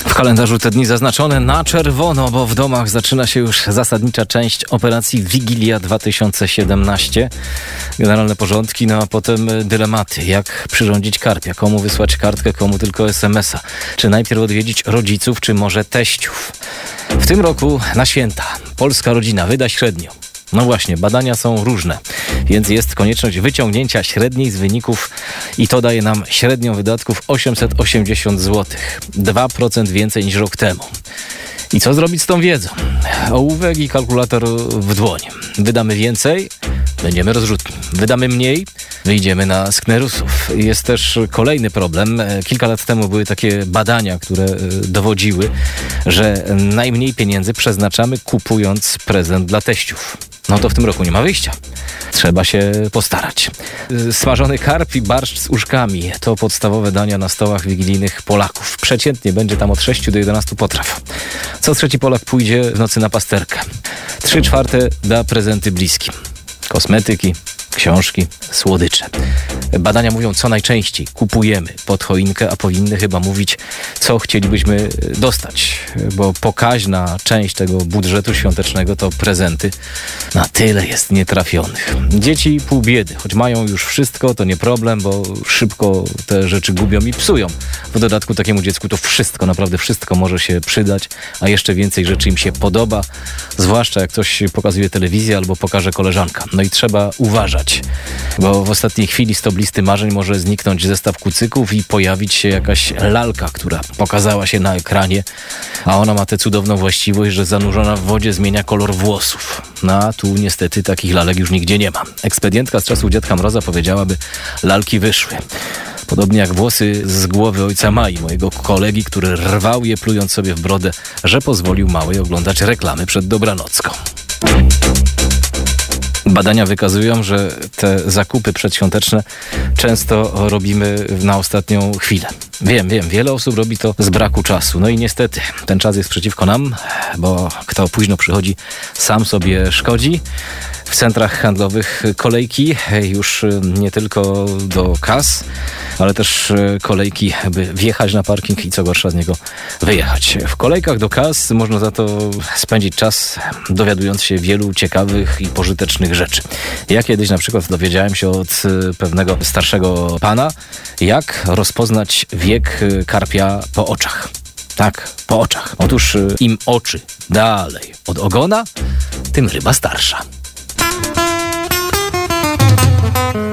W kalendarzu te dni zaznaczone na czerwono, bo w domach zaczyna się już zasadnicza część operacji Wigilia 2017. Generalne porządki, no a potem dylematy. Jak przyrządzić karpia? Komu wysłać kartkę, komu tylko SMS-a? Czy najpierw odwiedzić rodziców, czy może teściów? W tym roku na święta polska rodzina wyda średnio. No właśnie, badania są różne, więc jest konieczność wyciągnięcia średniej z wyników i to daje nam średnią wydatków 880 zł. 2% więcej niż rok temu. I co zrobić z tą wiedzą? Ołówek i kalkulator w dłoń. Wydamy więcej, będziemy rozrzutni. Wydamy mniej, wyjdziemy na sknerusów. Jest też kolejny problem. Kilka lat temu były takie badania, które dowodziły, że najmniej pieniędzy przeznaczamy kupując prezent dla teściów. No to w tym roku nie ma wyjścia. Trzeba się postarać. Smażony karp i barszcz z uszkami to podstawowe dania na stołach wigilijnych Polaków. Przeciętnie będzie tam od 6 do 11 potraw. Co trzeci Polak pójdzie w nocy na pasterkę. 3/4 da prezenty bliskim. Kosmetyki, książki, słodycze. Badania mówią, co najczęściej kupujemy pod choinkę, a powinny chyba mówić, co chcielibyśmy dostać, bo pokaźna część tego budżetu świątecznego to prezenty. Na tyle jest nietrafionych. Dzieci pół biedy, choć mają już wszystko, to nie problem, bo szybko te rzeczy gubią i psują. W dodatku takiemu dziecku to wszystko, naprawdę wszystko może się przydać, a jeszcze więcej rzeczy im się podoba, zwłaszcza jak coś pokazuje telewizja albo pokaże koleżanka. No i trzeba uważać, bo w ostatniej chwili z top listy marzeń może zniknąć zestaw kucyków i pojawić się jakaś lalka, która pokazała się na ekranie, a ona ma tę cudowną właściwość, że zanurzona w wodzie zmienia kolor włosów. No a tu niestety takich lalek już nigdzie nie ma. Ekspedientka z czasów Dziadka Mroza powiedziałaby, lalki wyszły. Podobnie jak włosy z głowy ojca Mai, mojego kolegi, który rwał je plując sobie w brodę, że pozwolił małej oglądać reklamy przed dobranocką. Badania wykazują, że te zakupy przedświąteczne często robimy na ostatnią chwilę. Wiem, wiele osób robi to z braku czasu. No i niestety ten czas jest przeciwko nam, bo kto późno przychodzi, sam sobie szkodzi. W centrach handlowych kolejki już nie tylko do kas, ale też kolejki, by wjechać na parking i co gorsza z niego wyjechać. W kolejkach do kas można za to spędzić czas dowiadując się wielu ciekawych i pożytecznych rzeczy. Ja kiedyś na przykład dowiedziałem się od pewnego starszego pana, jak rozpoznać wiek karpia po oczach. Tak, po oczach. Otóż im oczy dalej od ogona, tym ryba starsza.